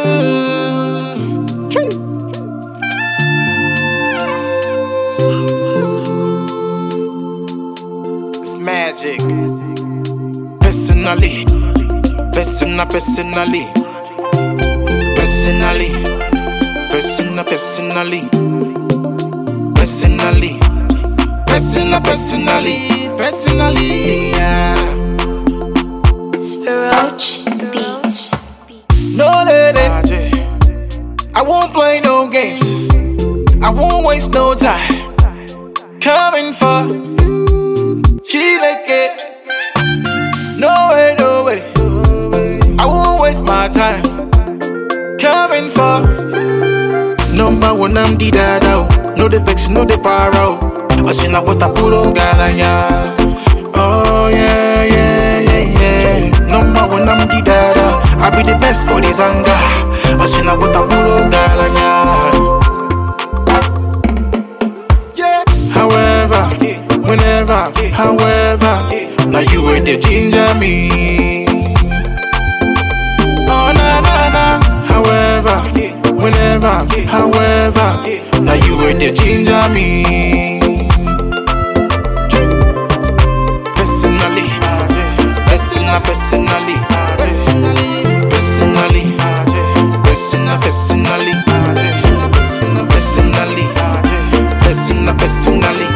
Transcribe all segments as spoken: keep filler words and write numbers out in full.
It's magic. Personally, personal, personally, personally, personal, personally, personally, personal, personally, personally, yeah. Roach Beats. No lady, I won't play no games. I won't waste no time. Coming for she like it. No way, no way. I won't waste my time. Coming for number one, I'm the dada. No the vex, no the paro. I see now what I put on garanya. Oh yeah, yeah, yeah, yeah. Number one, I'm the dada. I be the best for this anger. I see now what I put on garanya. Yeah. However, whenever, however, now you were the ginger me. Oh na na na. However, whenever, however, now you were the ginger me. Personally, personally, personally, personally, personally, personally, personally, personally, personally,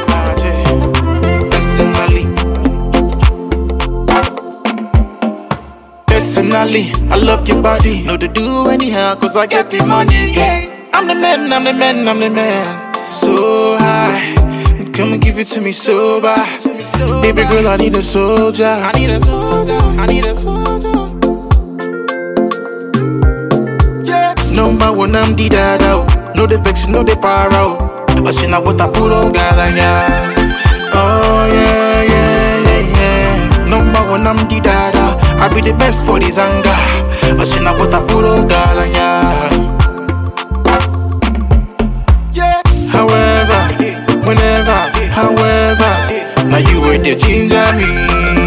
personally, I love your body. No to do anyhow, cause I get the money, yeah. I'm the man, I'm the man, I'm the man. So high, come and give it to me sober. Baby girl, I need a soldier. I need a soldier, I need a soldier. Yeah. Number one, I'm the dada. No the vex, no the paro. I see now what I put on garanya. Oh yeah, yeah, yeah, yeah. Number one, I'm the dada. I be the best for this anger. I see now what I put on garanya. Yeah. However, whenever, however, now you were the ginger me.